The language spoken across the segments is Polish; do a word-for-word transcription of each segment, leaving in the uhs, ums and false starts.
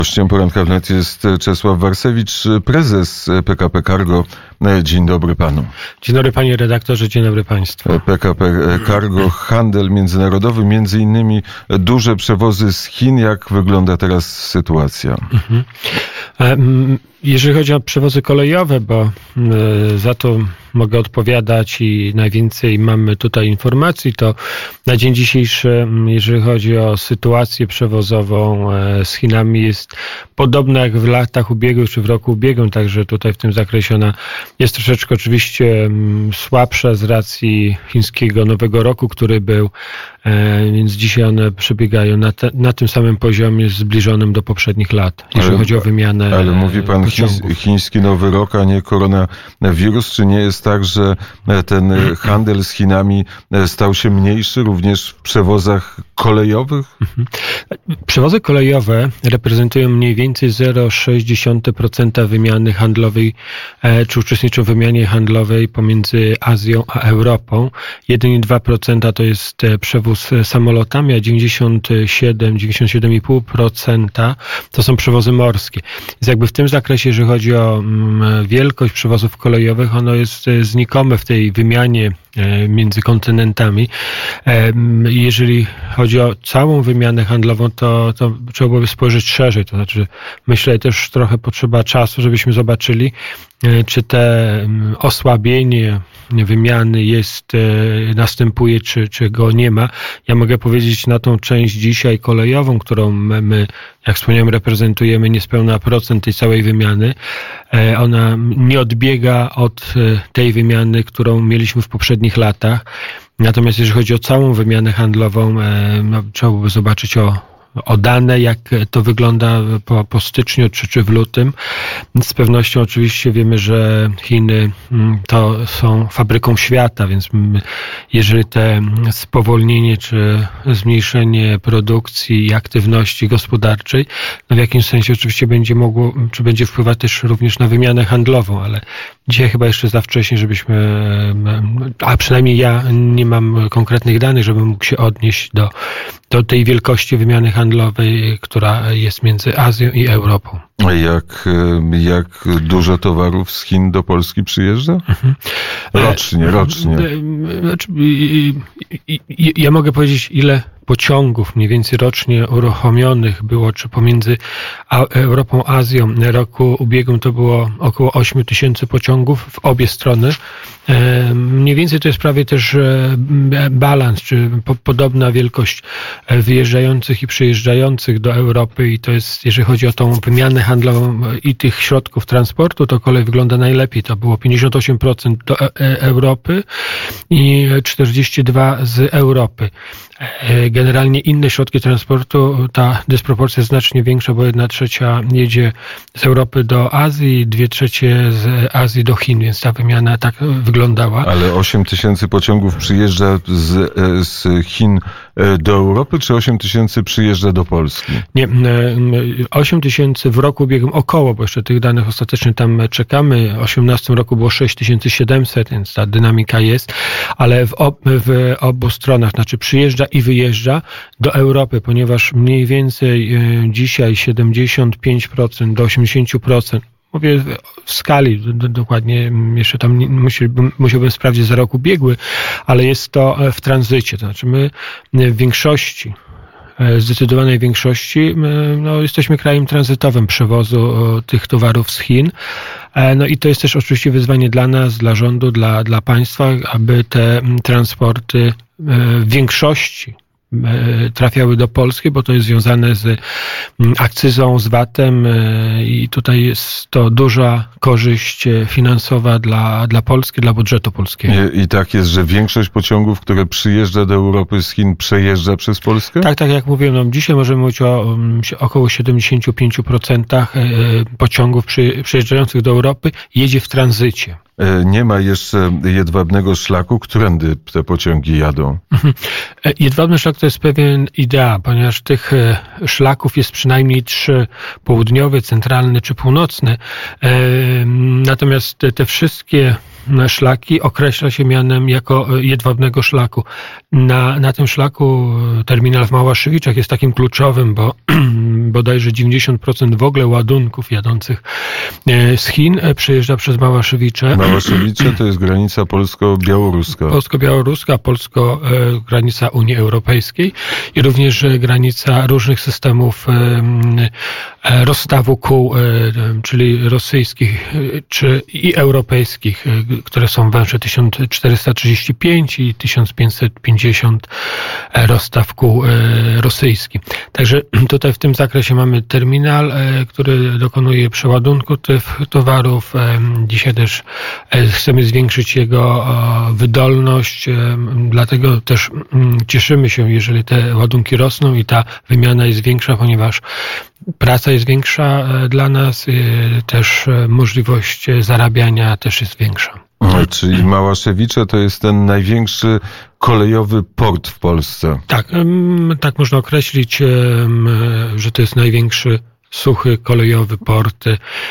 Gościem Poranka Wnet jest Czesław Warsewicz, prezes P K P Cargo. Dzień dobry panu. Dzień dobry panie redaktorze, dzień dobry państwu. P K P Cargo, handel międzynarodowy, między innymi duże przewozy z Chin. Jak wygląda teraz sytuacja? Mhm. Jeżeli chodzi o przewozy kolejowe, bo za to mogę odpowiadać i najwięcej mamy tutaj informacji, to na dzień dzisiejszy, jeżeli chodzi o sytuację przewozową z Chinami, jest podobna jak w latach ubiegłych czy w roku ubiegłym, także tutaj w tym zakresie ona jest troszeczkę oczywiście słabsza z racji chińskiego Nowego Roku, który był, więc dzisiaj one przebiegają na, te, na tym samym poziomie zbliżonym do poprzednich lat, jeżeli ale, chodzi o wymianę. Ale mówi pan chińs, chiński Nowy Rok, a nie koronawirus, czy nie jest tak, że ten handel z Chinami stał się mniejszy również w przewozach kolejowych? Przewozy kolejowe reprezentują mniej więcej zero przecinek sześć procent wymiany handlowej, czy uczestniczą w wymianie handlowej pomiędzy Azją a Europą. jeden przecinek dwa procent to jest przewóz samolotami, a dziewięćdziesiąt siedem, dziewięćdziesiąt siedem przecinek pięć procent to są przewozy morskie. Więc jakby w tym zakresie, jeżeli chodzi o wielkość przewozów kolejowych, ono jest znikome w tej wymianie między kontynentami. Jeżeli chodzi o całą wymianę handlową, to, to trzeba byłoby spojrzeć szerzej. To znaczy, myślę, też trochę potrzeba czasu, żebyśmy zobaczyli, czy te osłabienie wymiany jest, następuje, czy, czy go nie ma. Ja mogę powiedzieć na tą część dzisiaj kolejową, którą my, jak wspomniałem, reprezentujemy niespełna procent tej całej wymiany. Ona nie odbiega od tej wymiany, którą mieliśmy w poprzednich latach. Natomiast jeżeli chodzi o całą wymianę handlową, no, trzeba byłoby zobaczyć o o dane, jak to wygląda po, po styczniu czy, czy w lutym. Z pewnością oczywiście wiemy, że Chiny to są fabryką świata, więc jeżeli te spowolnienie czy zmniejszenie produkcji i aktywności gospodarczej, no w jakimś sensie oczywiście będzie mogło, czy będzie wpływać też również na wymianę handlową, ale dzisiaj chyba jeszcze za wcześnie, żebyśmy, a przynajmniej ja nie mam konkretnych danych, żebym mógł się odnieść do, do tej wielkości wymiany handlowej, która jest między Azją i Europą. Jak, jak dużo towarów z Chin do Polski przyjeżdża? Mhm. Rocznie, rocznie. Ja mogę powiedzieć, ile pociągów mniej więcej rocznie uruchomionych było, czy pomiędzy Europą a Azją. W roku ubiegłym to było około osiem tysięcy pociągów w obie strony. Mniej więcej to jest prawie też balans, czy po, podobna wielkość wyjeżdżających i przyjeżdżających do Europy i to jest, jeżeli chodzi o tą wymianę handlową i tych środków transportu, to kolej wygląda najlepiej. To było pięćdziesiąt osiem procent do Europy i czterdzieści dwa procent z Europy. Generalnie inne środki transportu, ta dysproporcja jest znacznie większa, bo jedna trzecia jedzie z Europy do Azji, dwie trzecie z Azji do Chin, więc ta wymiana tak wyglądała. Ale osiem tysięcy pociągów przyjeżdża z, z Chin do Europy, czy osiem tysięcy przyjeżdża do Polski? Nie, osiem tysięcy w roku ubiegłym około, bo jeszcze tych danych ostatecznie tam czekamy. W osiemnastym roku było sześć tysięcy siedemset, więc ta dynamika jest, ale w, ob, w obu stronach, znaczy przyjeżdża i wyjeżdża do Europy, ponieważ mniej więcej dzisiaj siedemdziesiąt pięć procent do osiemdziesiąt procent, mówię w skali, do, dokładnie jeszcze tam nie, musiałbym, musiałbym sprawdzić za rok ubiegły, ale jest to w tranzycie, to znaczy my w większości, zdecydowanej większości, my, no, jesteśmy krajem tranzytowym przewozu tych towarów z Chin. No i to jest też oczywiście wyzwanie dla nas, dla rządu, dla, dla państwa, aby te transporty w większości trafiały do Polski, bo to jest związane z akcyzą, z vatem i tutaj jest to duża korzyść finansowa dla, dla Polski, dla budżetu polskiego. I, I tak jest, że większość pociągów, które przyjeżdża do Europy z Chin, przejeżdża przez Polskę? Tak, tak jak mówiłem, no dzisiaj możemy mówić o około siedemdziesiąt pięć procent pociągów przyjeżdżających do Europy jedzie w tranzycie. Nie ma jeszcze jedwabnego szlaku, którędy te pociągi jadą? Jedwabny szlak to jest pewien idea, ponieważ tych szlaków jest przynajmniej trzy, południowy, centralny czy północny. Natomiast te, te wszystkie szlaki określa się mianem jako jedwabnego szlaku. Na, na tym szlaku terminal w Małaszewiczach jest takim kluczowym, bo bodajże dziewięćdziesiąt procent w ogóle ładunków jadących z Chin przejeżdża przez Małaszewicze. Małaszewicze to jest granica polsko-białoruska. Polsko-białoruska, polsko-granica Unii Europejskiej i również granica różnych systemów rozstawu kół, czyli rosyjskich czy i europejskich, które są węże tysiąc czterysta trzydzieści pięć i tysiąc pięćset pięćdziesiąt rozstaw kół rosyjski. Także tutaj w tym zakresie mamy terminal, który dokonuje przeładunku tych towarów. Dzisiaj też chcemy zwiększyć jego wydolność, dlatego też cieszymy się, jeżeli te ładunki rosną i ta wymiana jest większa, ponieważ praca jest większa dla nas, też możliwość zarabiania też jest większa. Czyli Małaszewicze to jest ten największy kolejowy port w Polsce. Tak, tak można określić, że to jest największy suchy kolejowy port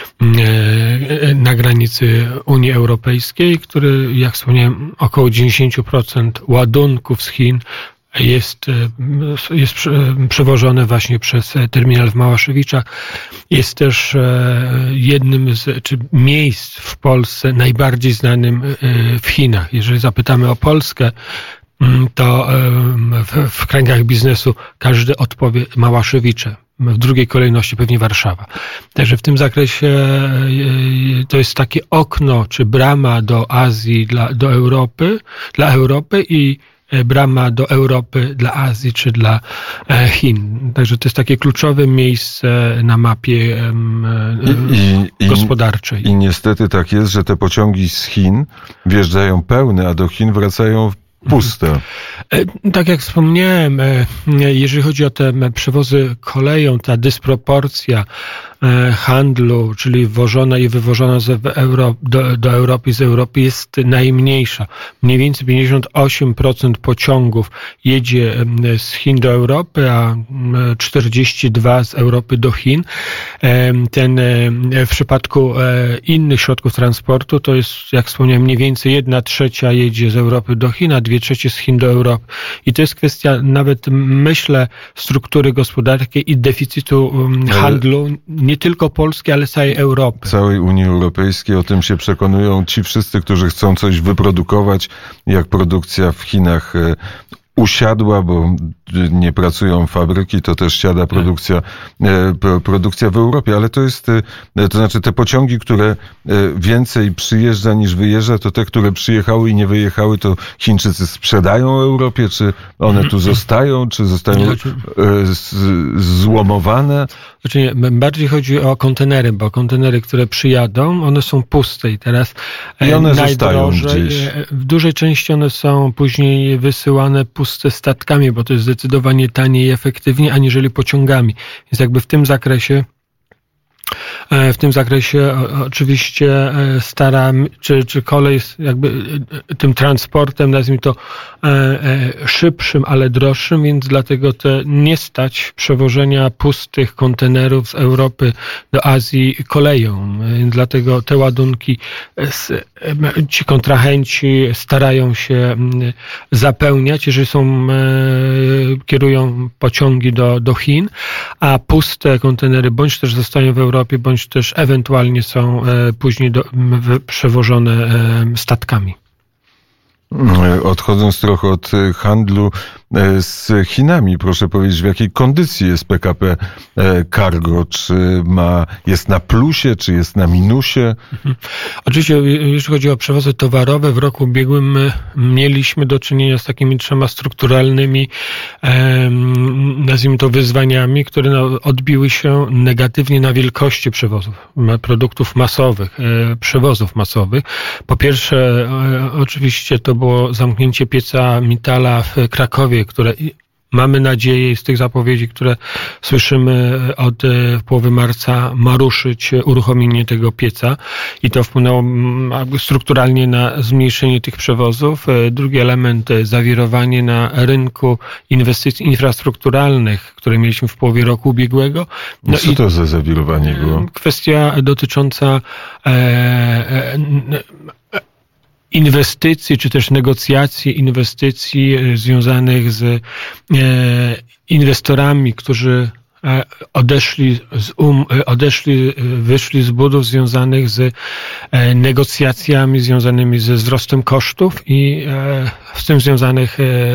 na granicy Unii Europejskiej, który, jak wspomniałem, około dziewięćdziesiąt procent ładunków z Chin jest, jest przewożone właśnie przez terminal w Małaszewiczach. Jest też jednym z czy miejsc w Polsce najbardziej znanym w Chinach. Jeżeli zapytamy o Polskę, to w, w kręgach biznesu każdy odpowie Małaszewicze. W drugiej kolejności pewnie Warszawa. Także w tym zakresie to jest takie okno czy brama do Azji, dla, do Europy, dla Europy i brama do Europy dla Azji czy dla Chin. Także to jest takie kluczowe miejsce na mapie I, i, gospodarczej. I, I niestety tak jest, że te pociągi z Chin wjeżdżają pełne, a do Chin wracają puste. Tak jak wspomniałem, jeżeli chodzi o te przewozy koleją, ta dysproporcja handlu, czyli wwożona i wywożona z Euro, do, do Europy i z Europy jest najmniejsza. Mniej więcej pięćdziesiąt osiem procent pociągów jedzie z Chin do Europy, a czterdzieści dwa procent z Europy do Chin. Ten w przypadku innych środków transportu to jest, jak wspomniałem, mniej więcej jedna trzecia jedzie z Europy do Chin, a dwie trzecie z Chin do Europy. I to jest kwestia nawet, myślę, struktury gospodarki i deficytu handlu, nie tylko Polski, ale całej Europy. Całej Unii Europejskiej. O tym się przekonują ci wszyscy, którzy chcą coś wyprodukować, jak produkcja w Chinach usiadła, bo nie pracują fabryki, to też siada produkcja, produkcja w Europie, ale to jest, to znaczy te pociągi, które więcej przyjeżdża niż wyjeżdża, to te, które przyjechały i nie wyjechały, to Chińczycy sprzedają Europie, czy one tu zostają, czy zostają złomowane? Znaczy nie, bardziej chodzi o kontenery, bo kontenery, które przyjadą, one są puste i teraz I one najdrożej, gdzieś. W dużej części one są później wysyłane puste statkami, bo to jest zdecydowanie taniej i efektywniej, aniżeli pociągami. Więc jakby w tym zakresie W tym zakresie oczywiście staram, czy, czy kolej jest jakby tym transportem, nazwijmy to szybszym, ale droższym, więc dlatego te nie stać przewożenia pustych kontenerów z Europy do Azji koleją. Dlatego te ładunki ci kontrahenci starają się zapełniać, jeżeli są, kierują pociągi do, do Chin, a puste kontenery bądź też zostają w Europie, bądź też ewentualnie są później do, przewożone statkami. Odchodząc trochę od handlu z Chinami, proszę powiedzieć, w jakiej kondycji jest P K P Cargo? Czy ma, jest na plusie, czy jest na minusie? Mhm. Oczywiście, jeśli chodzi o przewozy towarowe, w roku ubiegłym mieliśmy do czynienia z takimi trzema strukturalnymi, nazwijmy to, wyzwaniami, które odbiły się negatywnie na wielkości przewozów, produktów masowych, przewozów masowych. Po pierwsze, oczywiście to było zamknięcie pieca Mittala w Krakowie, które mamy nadzieję z tych zapowiedzi, które słyszymy od połowy marca, ma ruszyć uruchomienie tego pieca i to wpłynęło strukturalnie na zmniejszenie tych przewozów. Drugi element, zawirowanie na rynku inwestycji infrastrukturalnych, które mieliśmy w połowie roku ubiegłego. No Co i to za zawirowanie było? Kwestia dotycząca e, e, inwestycji, czy też negocjacji inwestycji związanych z e, inwestorami, którzy odeszli z um, odeszli, wyszli z budów związanych z negocjacjami związanymi ze wzrostem kosztów i z tym związanych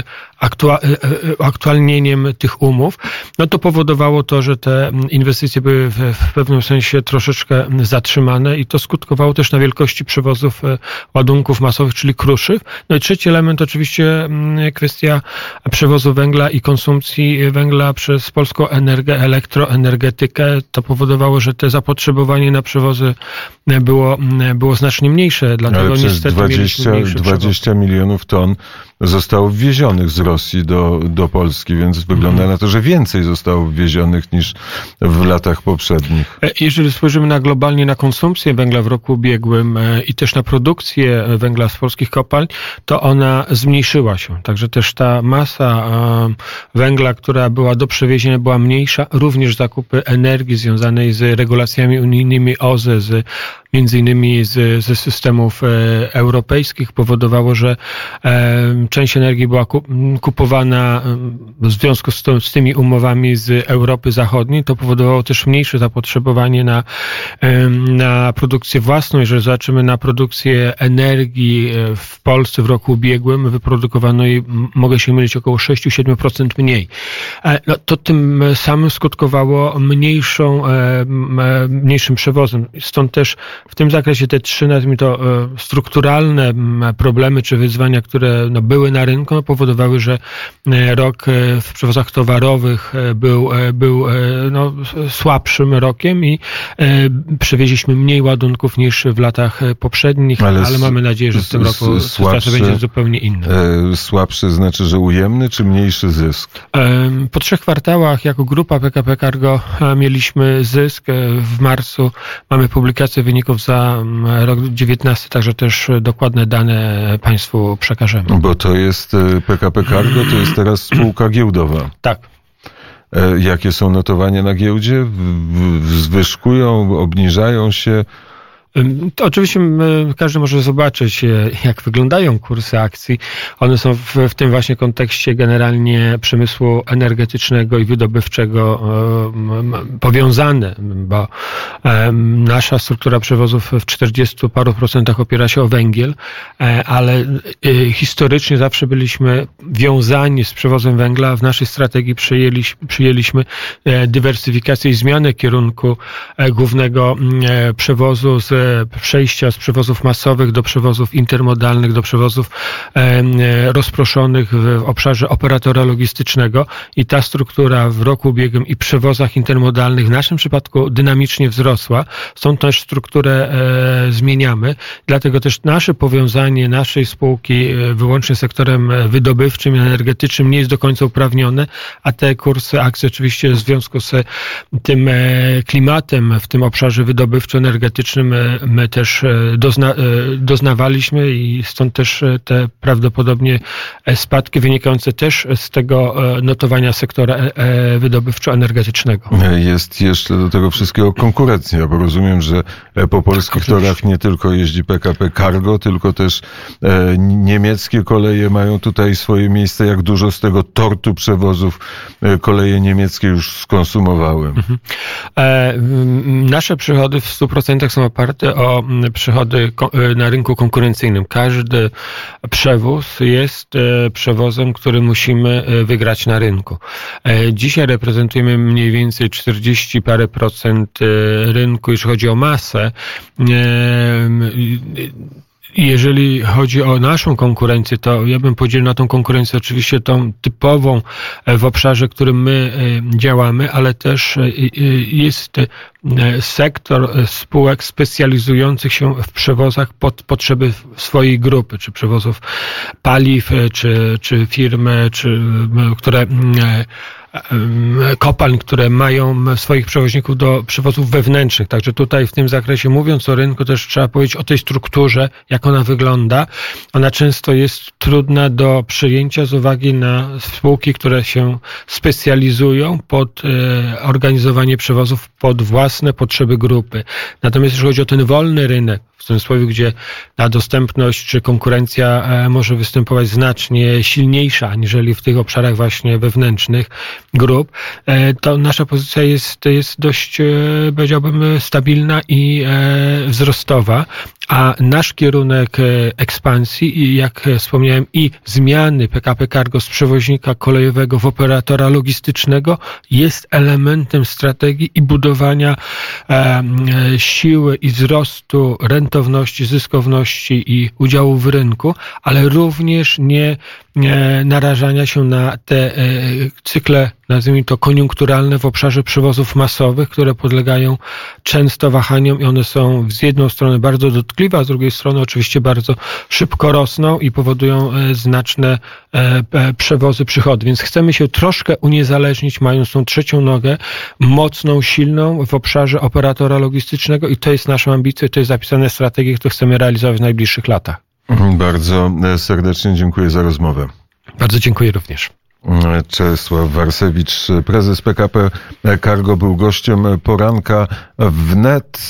aktualnieniem tych umów, no to powodowało to, że te inwestycje były w, w pewnym sensie troszeczkę zatrzymane i to skutkowało też na wielkości przewozów ładunków masowych, czyli kruszych. No i trzeci element oczywiście kwestia przewozu węgla i konsumpcji węgla przez polską energe, elektroenergetykę. To powodowało, że te zapotrzebowanie na przewozy było, było znacznie mniejsze, dlatego ale niestety dwadzieścia, dwadzieścia milionów ton zostało wwiezionych z Rosji do, do Polski, więc wygląda mm. na to, że więcej zostało wwiezionych niż w latach poprzednich. Jeżeli spojrzymy na globalnie na konsumpcję węgla w roku ubiegłym i też na produkcję węgla z polskich kopalń, to ona zmniejszyła się. Także też ta masa węgla, która była do przewiezienia, była mniejsza. Również zakupy energii związanej z regulacjami unijnymi O Z E, z między innymi z, ze systemów e, europejskich powodowało, że e, część energii była kupowana w związku z, to, z tymi umowami z Europy Zachodniej. To powodowało też mniejsze zapotrzebowanie na, e, na produkcję własną. Jeżeli zobaczymy na produkcję energii w Polsce w roku ubiegłym, wyprodukowano jej, mogę się mylić, około sześć do siedmiu procent mniej. E, no, to tym samym skutkowało mniejszą, e, mniejszym przewozem. Stąd też w tym zakresie te trzy, nazwijmy to, strukturalne problemy czy wyzwania, które no, były na rynku, powodowały, że rok w przewozach towarowych był, był no, słabszym rokiem i przewieźliśmy mniej ładunków niż w latach poprzednich, ale, ale mamy nadzieję, że w tym roku sytuacja będzie zupełnie inna. Słabszy znaczy, że ujemny czy mniejszy zysk? Po trzech kwartałach jako grupa P K P Cargo mieliśmy zysk. W marcu mamy publikację wyników za rok dziewiętnasty, także też dokładne dane Państwu przekażemy. Bo to jest P K P Cargo, to jest teraz spółka giełdowa. Tak. Jakie są notowania na giełdzie? Zwyżkują, obniżają się? To oczywiście każdy może zobaczyć, jak wyglądają kursy akcji. One są w, w tym właśnie kontekście generalnie przemysłu energetycznego i wydobywczego powiązane, bo nasza struktura przewozów w czterdziestu paru procentach opiera się o węgiel, ale historycznie zawsze byliśmy wiązani z przewozem węgla. W naszej strategii przyjęliśmy, przyjęliśmy dywersyfikację i zmianę kierunku głównego przewozu z przejścia z przewozów masowych do przewozów intermodalnych, do przewozów e, rozproszonych w obszarze operatora logistycznego i ta struktura w roku ubiegłym i przewozach intermodalnych w naszym przypadku dynamicznie wzrosła. Stąd też strukturę e, zmieniamy. Dlatego też nasze powiązanie naszej spółki e, wyłącznie z sektorem wydobywczym i energetycznym nie jest do końca uprawnione, a te kursy akcji oczywiście w związku z tym e, klimatem w tym obszarze wydobywczo-energetycznym e, my też dozna, doznawaliśmy i stąd też te prawdopodobnie spadki wynikające też z tego notowania sektora wydobywczo-energetycznego. Jest jeszcze do tego wszystkiego konkurencja, bo rozumiem, że po polskich torach nie tylko jeździ P K P Cargo, tylko też niemieckie koleje mają tutaj swoje miejsce. Jak dużo z tego tortu przewozów koleje niemieckie już skonsumowały? Mhm. Nasze przychody w stu procentach są oparte o przychody na rynku konkurencyjnym. Każdy przewóz jest przewozem, który musimy wygrać na rynku. Dzisiaj reprezentujemy mniej więcej czterdzieści parę procent rynku, jeśli chodzi o masę. Jeżeli chodzi o naszą konkurencję, to ja bym podzielił na tą konkurencję oczywiście tą typową w obszarze, w którym my działamy, ale też jest sektor spółek specjalizujących się w przewozach pod potrzeby swojej grupy, czy przewozów paliw, czy, czy firmy, czy, które kopalń, które mają swoich przewoźników do przewozów wewnętrznych. Także tutaj w tym zakresie, mówiąc o rynku, też trzeba powiedzieć o tej strukturze, jak ona wygląda. Ona często jest trudna do przyjęcia z uwagi na spółki, które się specjalizują pod e, organizowanie przewozów pod własne potrzeby grupy. Natomiast jeżeli chodzi o ten wolny rynek, w cudzysłowie, gdzie ta dostępność czy konkurencja może występować znacznie silniejsza aniżeli w tych obszarach właśnie wewnętrznych, grup, to nasza pozycja jest, jest dość, powiedziałbym, stabilna i wzrostowa, a nasz kierunek ekspansji i jak wspomniałem i zmiany P K P Cargo z przewoźnika kolejowego w operatora logistycznego jest elementem strategii i budowania e, siły i wzrostu rentowności, zyskowności i udziału w rynku, ale również nie, nie narażania się na te e, cykle, nazwijmy to koniunkturalne w obszarze przewozów masowych, które podlegają często wahaniom i one są z jedną strony bardzo dotkliwe, a z drugiej strony oczywiście bardzo szybko rosną i powodują e, znaczne e, przewozy przychody. Więc chcemy się troszkę uniezależnić, mając tą trzecią nogę, mocną, silną w obszarze operatora logistycznego i to jest naszą ambicją, to jest zapisane w strategii, które chcemy realizować w najbliższych latach. Bardzo serdecznie dziękuję za rozmowę. Bardzo dziękuję również. Czesław Warsewicz, prezes P K P Cargo, był gościem poranka wnet.